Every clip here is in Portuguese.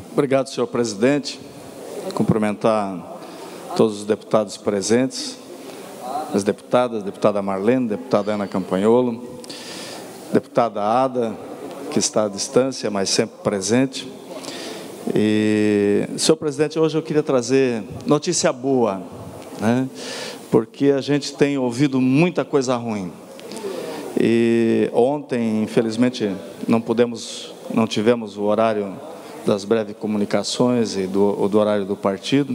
Obrigado, senhor presidente. Cumprimentar todos os deputados presentes, as deputadas, deputada Marlene, deputada Ana Campanholo, deputada Ada, que está à distância, mas sempre presente. E, senhor presidente, hoje eu queria trazer notícia boa, né? Porque a gente tem ouvido muita coisa ruim. E ontem, infelizmente, não tivemos o horário das breves comunicações e do horário do partido.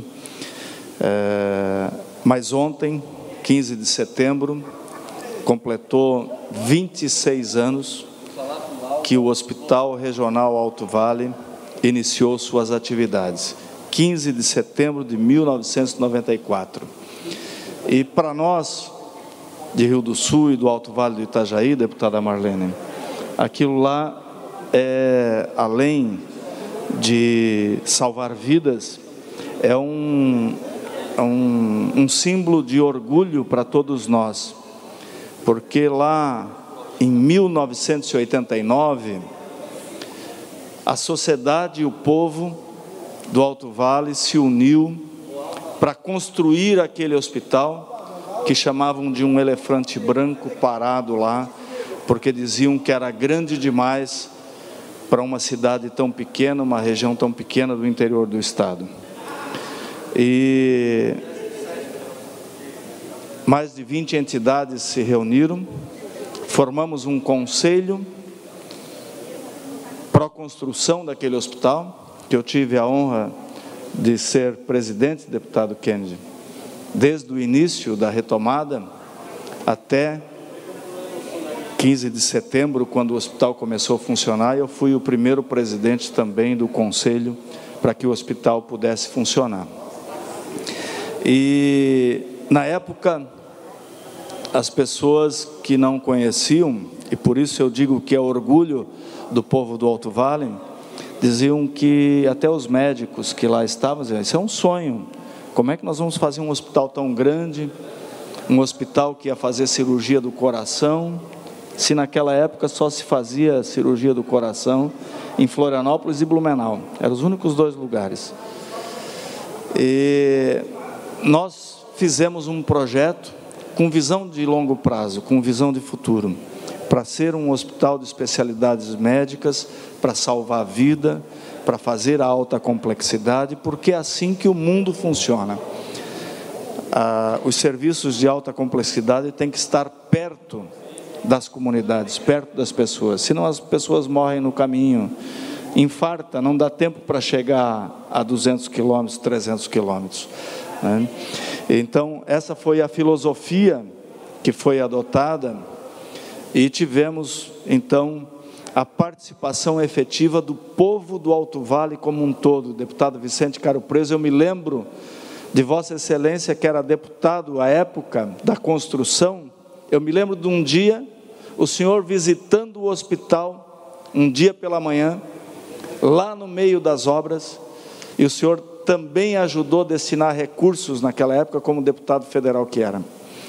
Mas ontem, 15 de setembro, completou 26 anos que o Hospital Regional Alto Vale iniciou suas atividades. 15 de setembro de 1994. E para nós, de Rio do Sul e do Alto Vale do Itajaí, deputada Marlene, aquilo lá é, além de salvar vidas, é um símbolo de orgulho para todos nós, porque lá em 1989, a sociedade e o povo do Alto Vale se uniu para construir aquele hospital que chamavam de um elefante branco parado lá, porque diziam que era grande demais para uma cidade tão pequena, uma região tão pequena do interior do estado. E mais de 20 entidades se reuniram, formamos um conselho para a construção daquele hospital, que eu tive a honra de ser presidente, deputado Kennedy, desde o início da retomada até 15 de setembro, quando o hospital começou a funcionar. Eu fui o primeiro presidente também do conselho para que o hospital pudesse funcionar. E na época, as pessoas que não conheciam, e por isso eu digo que é orgulho do povo do Alto Vale, diziam que até os médicos que lá estavam diziam: isso é um sonho, como é que nós vamos fazer um hospital tão grande, um hospital que ia fazer cirurgia do coração, se naquela época só se fazia cirurgia do coração em Florianópolis e Blumenau, eram os únicos dois lugares. E nós fizemos um projeto com visão de longo prazo, com visão de futuro, para ser um hospital de especialidades médicas, para salvar a vida, para fazer a alta complexidade, porque é assim que o mundo funciona. Os serviços de alta complexidade têm que estar perto das comunidades, perto das pessoas, senão as pessoas morrem no caminho, infarta, não dá tempo para chegar a 200 quilômetros, 300 quilômetros, né? Então, essa foi a filosofia que foi adotada, e tivemos, então, a participação efetiva do povo do Alto Vale como um todo. Deputado Vicente Caro Preso, eu me lembro de Vossa Excelência, que era deputado à época da construção, eu me lembro de um dia, o senhor visitando o hospital, um dia pela manhã, lá no meio das obras, e o senhor também ajudou a destinar recursos naquela época, como deputado federal que era.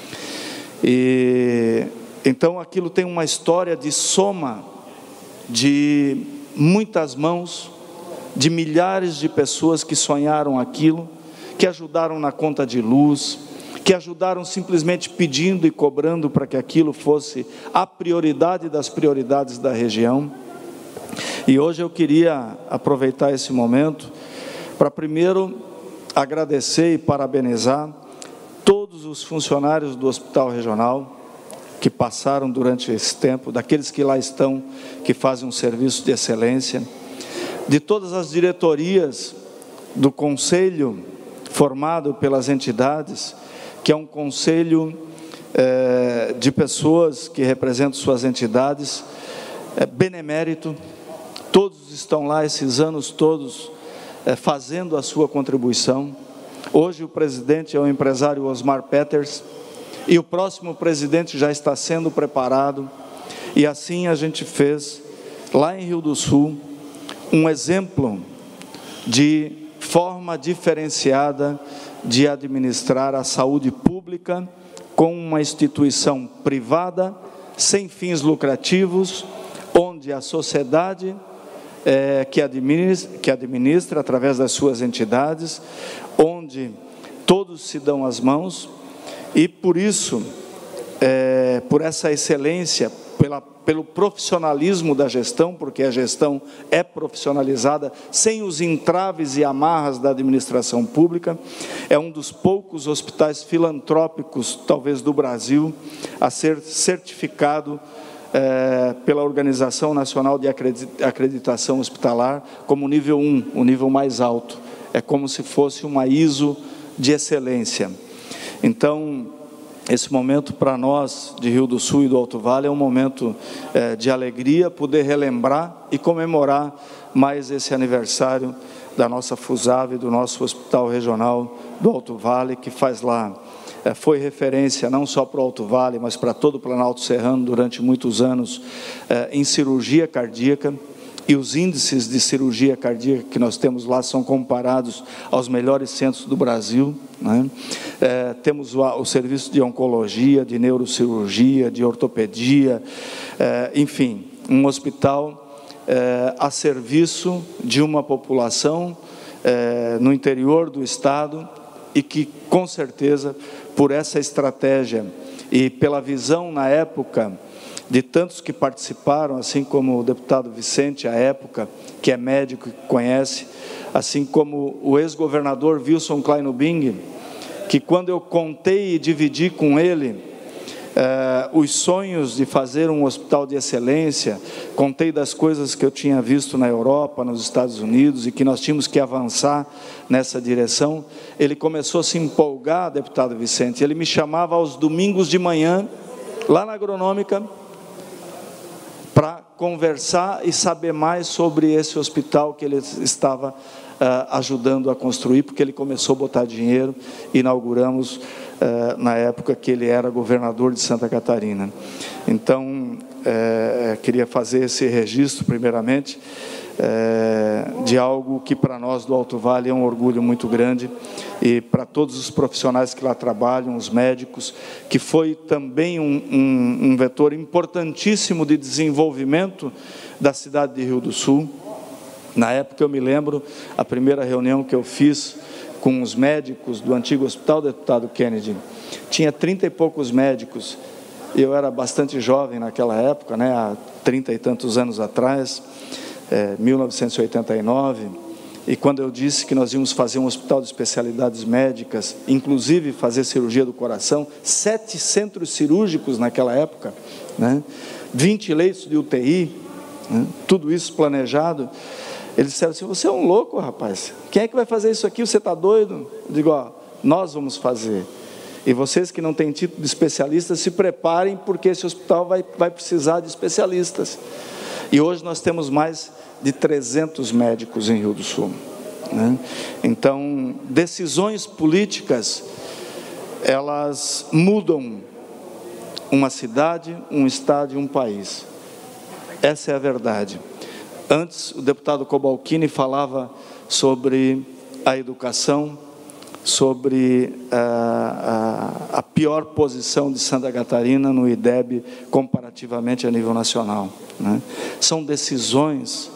E então aquilo tem uma história de soma de muitas mãos, de milhares de pessoas que sonharam aquilo, que ajudaram na conta de luz, que ajudaram simplesmente pedindo e cobrando para que aquilo fosse a prioridade das prioridades da região. E hoje eu queria aproveitar esse momento para primeiro agradecer e parabenizar todos os funcionários do Hospital Regional que passaram durante esse tempo, daqueles que lá estão, que fazem um serviço de excelência, de todas as diretorias do conselho formado pelas entidades, que é um conselho de pessoas que representam suas entidades, benemérito, todos estão lá esses anos todos fazendo a sua contribuição. Hoje o presidente é o empresário Osmar Peters, e o próximo presidente já está sendo preparado, e assim a gente fez, lá em Rio do Sul, um exemplo de forma diferenciada de administrar a saúde pública com uma instituição privada, sem fins lucrativos, onde a sociedade que administra através das suas entidades, onde todos se dão as mãos, e por isso, por essa excelência, pelo profissionalismo da gestão, porque a gestão é profissionalizada, sem os entraves e amarras da administração pública, é um dos poucos hospitais filantrópicos, talvez do Brasil, a ser certificado pela Organização Nacional de Acreditação Hospitalar como nível 1, o nível mais alto. É como se fosse uma ISO de excelência. Então, esse momento para nós de Rio do Sul e do Alto Vale é um momento de alegria, poder relembrar e comemorar mais esse aniversário da nossa FUSAV, do nosso Hospital Regional do Alto Vale, que faz lá, foi referência não só para o Alto Vale, mas para todo o Planalto Serrano durante muitos anos em cirurgia cardíaca. E os índices de cirurgia cardíaca que nós temos lá são comparados aos melhores centros do Brasil, né? Temos o serviço de oncologia, de neurocirurgia, de ortopedia, enfim, um hospital a serviço de uma população no interior do estado, e que, com certeza, por essa estratégia e pela visão na época de tantos que participaram, assim como o deputado Vicente, à época, que é médico e conhece, assim como o ex-governador Wilson Kleinubing, que quando eu contei e dividi com ele os sonhos de fazer um hospital de excelência, contei das coisas que eu tinha visto na Europa, nos Estados Unidos, e que nós tínhamos que avançar nessa direção, ele começou a se empolgar, deputado Vicente. Ele me chamava aos domingos de manhã, lá na Agronômica, para conversar e saber mais sobre esse hospital que ele estava ajudando a construir, porque ele começou a botar dinheiro, e inauguramos na época que ele era governador de Santa Catarina. Então, queria fazer esse registro, primeiramente, de algo que para nós do Alto Vale é um orgulho muito grande, e para todos os profissionais que lá trabalham, os médicos, que foi também um vetor importantíssimo de desenvolvimento da cidade de Rio do Sul. Na época, eu me lembro, a primeira reunião que eu fiz com os médicos do antigo hospital, deputado Kennedy, tinha 30 e poucos médicos. Eu era bastante jovem naquela época, né, há 30 e tantos anos atrás, 1989, e quando eu disse que nós íamos fazer um hospital de especialidades médicas, inclusive fazer cirurgia do coração, 7 centros cirúrgicos naquela época, né, 20 leitos de UTI, né, tudo isso planejado, eles disseram assim: você é um louco, rapaz, quem é que vai fazer isso aqui, você está doido? Eu digo: ó, nós vamos fazer, e vocês que não têm título de especialista, se preparem, porque esse hospital vai precisar de especialistas. E hoje nós temos mais de 300 médicos em Rio do Sul, né? Então, decisões políticas, elas mudam uma cidade, um estado e um país. Essa é a verdade. Antes, o deputado Cobalcini falava sobre a educação, sobre a pior posição de Santa Catarina no IDEB comparativamente a nível nacional, né? São decisões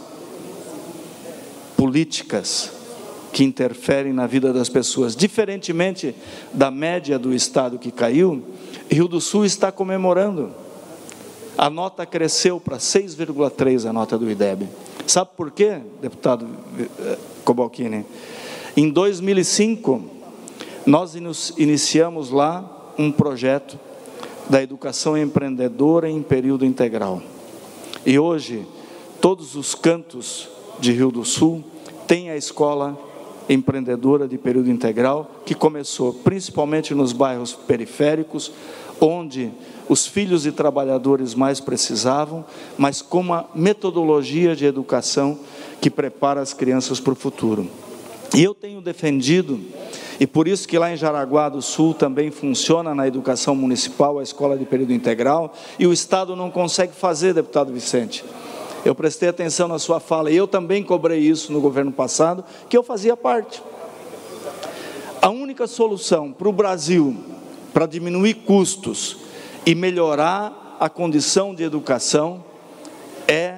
políticas que interferem na vida das pessoas. Diferentemente da média do estado que caiu, Rio do Sul está comemorando. A nota cresceu para 6,3, a nota do IDEB. Sabe por quê, deputado Cobalcini? Em 2005, nós iniciamos lá um projeto da educação empreendedora em período integral. E hoje, todos os cantos de Rio do Sul têm a escola empreendedora de período integral, que começou principalmente nos bairros periféricos, onde os filhos de trabalhadores mais precisavam, mas com uma metodologia de educação que prepara as crianças para o futuro. E eu tenho defendido, e por isso que lá em Jaraguá do Sul também funciona na educação municipal a escola de período integral, e o Estado não consegue fazer, deputado Vicente. Eu prestei atenção na sua fala, e eu também cobrei isso no governo passado, que eu fazia parte. A única solução para o Brasil, para diminuir custos e melhorar a condição de educação, é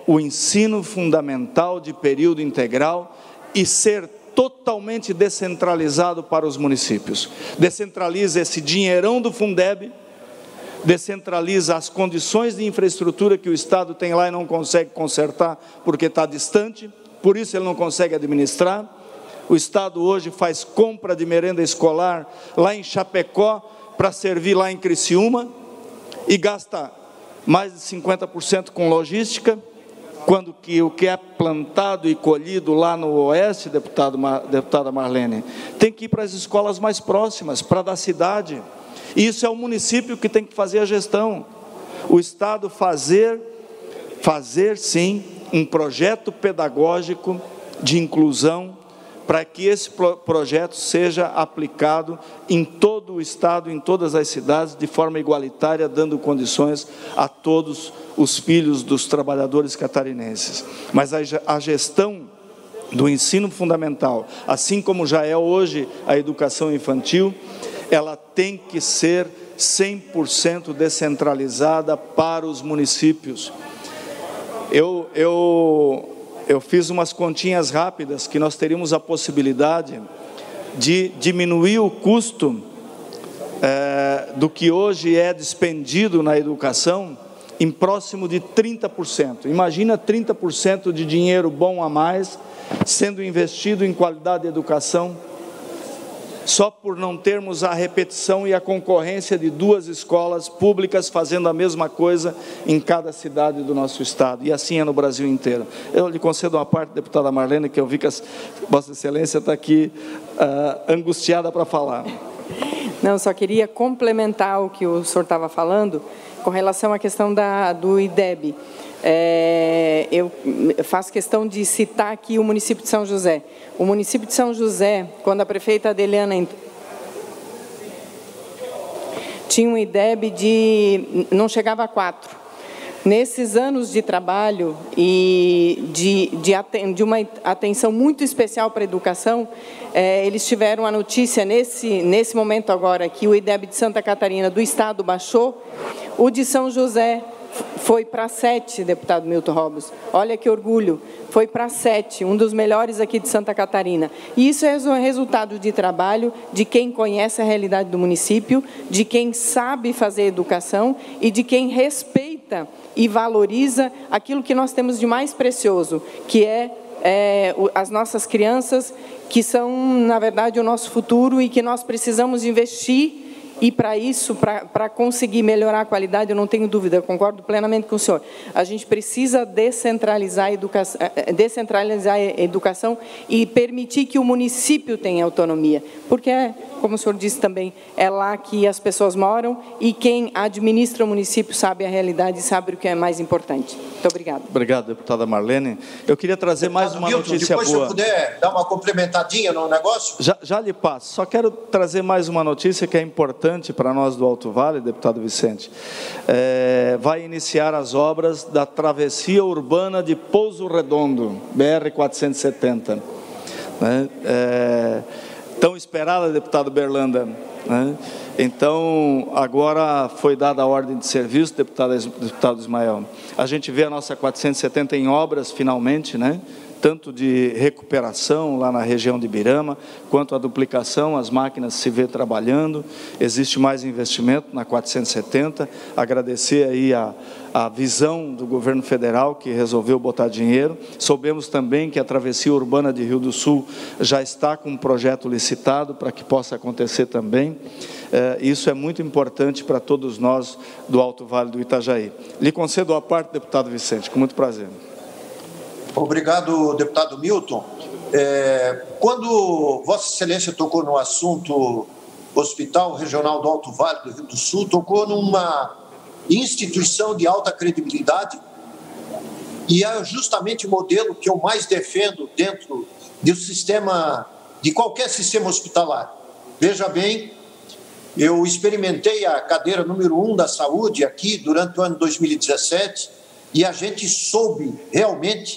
o ensino fundamental de período integral e ser totalmente descentralizado para os municípios. Descentraliza esse dinheirão do Fundeb, descentraliza as condições de infraestrutura que o Estado tem lá e não consegue consertar porque está distante, por isso ele não consegue administrar. O Estado hoje faz compra de merenda escolar lá em Chapecó para servir lá em Criciúma e gasta mais de 50% com logística, quando que o que é plantado e colhido lá no oeste, deputada Marlene, tem que ir para as escolas mais próximas, para da cidade. E isso é o município que tem que fazer a gestão. O Estado fazer sim, um projeto pedagógico de inclusão, para que esse projeto seja aplicado em todo o Estado, em todas as cidades, de forma igualitária, dando condições a todos os filhos dos trabalhadores catarinenses. Mas a gestão do ensino fundamental, assim como já é hoje a educação infantil, ela tem que ser 100% descentralizada para os municípios. Eu fiz umas continhas rápidas que nós teríamos a possibilidade de diminuir o custo do que hoje é despendido na educação em próximo de 30%. Imagina 30% de dinheiro bom a mais sendo investido em qualidade de educação, só por não termos a repetição e a concorrência de duas escolas públicas fazendo a mesma coisa em cada cidade do nosso estado, e assim é no Brasil inteiro. Eu lhe concedo uma parte, deputada Marlene, que eu vi que Vossa Excelência está aqui angustiada para falar. Não, só queria complementar o que o senhor estava falando com relação à questão do IDEB. Eu faço questão de citar aqui o município de São José. O município de São José, quando a prefeita Adeliana tinha um IDEB não chegava a 4. Nesses anos de trabalho e de uma atenção muito especial para a educação, eles tiveram a notícia nesse momento agora que o IDEB de Santa Catarina do Estado baixou, o de São José foi para 7, deputado Milton Robles. Olha que orgulho, foi para 7, um dos melhores aqui de Santa Catarina. E isso é o resultado de trabalho de quem conhece a realidade do município, de quem sabe fazer educação e de quem respeita e valoriza aquilo que nós temos de mais precioso, que é as nossas crianças, que são, na verdade, o nosso futuro e que nós precisamos investir. E para isso, para conseguir melhorar a qualidade, eu não tenho dúvida, eu concordo plenamente com o senhor, a gente precisa descentralizar a educação e permitir que o município tenha autonomia, porque, como o senhor disse também, é lá que as pessoas moram e quem administra o município sabe a realidade e sabe o que é mais importante. Muito obrigada. Obrigado, deputada Marlene. Eu queria trazer mais uma notícia boa. Depois, se eu puder dar uma complementadinha no negócio. Já lhe passo. Só quero trazer mais uma notícia que é importante para nós do Alto Vale, deputado Vicente. Vai iniciar as obras da travessia urbana de Pouso Redondo, BR-470. Tão esperada, deputado Berlanda. Então, agora foi dada a ordem de serviço, deputado Ismael. A gente vê a nossa 470 em obras, finalmente, tanto de recuperação lá na região de Birama, quanto a duplicação, as máquinas se vê trabalhando, existe mais investimento na 470, agradecer aí a visão do governo federal que resolveu botar dinheiro. Soubemos também que a travessia urbana de Rio do Sul já está com um projeto licitado para que possa acontecer também. Isso é muito importante para todos nós do Alto Vale do Itajaí. Lhe concedo a parte, deputado Vicente, com muito prazer. Obrigado, deputado Milton. Quando Vossa Excelência tocou no assunto Hospital Regional do Alto Vale do Rio do Sul, tocou numa instituição de alta credibilidade e é justamente o modelo que eu mais defendo dentro do sistema, de qualquer sistema hospitalar. Veja bem, eu experimentei a cadeira número 1 da saúde aqui durante o ano 2017 e a gente soube realmente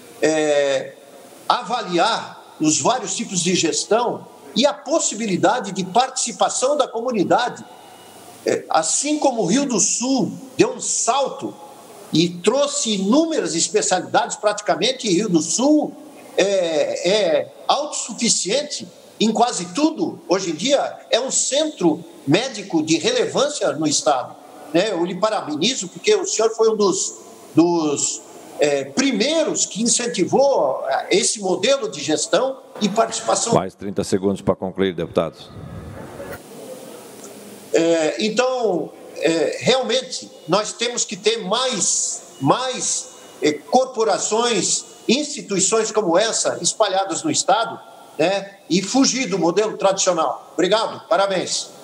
avaliar os vários tipos de gestão e a possibilidade de participação da comunidade. Assim como o Rio do Sul deu um salto e trouxe inúmeras especialidades. Praticamente Rio do Sul é autossuficiente em quase tudo. Hoje em dia é um centro médico de relevância no estado, né? Eu lhe parabenizo porque o senhor foi um dos primeiros que incentivou esse modelo de gestão e participação. Mais 30 segundos para concluir, deputados. Então, realmente, nós temos que ter mais corporações, instituições como essa espalhadas no estado, né, e fugir do modelo tradicional. Obrigado, parabéns.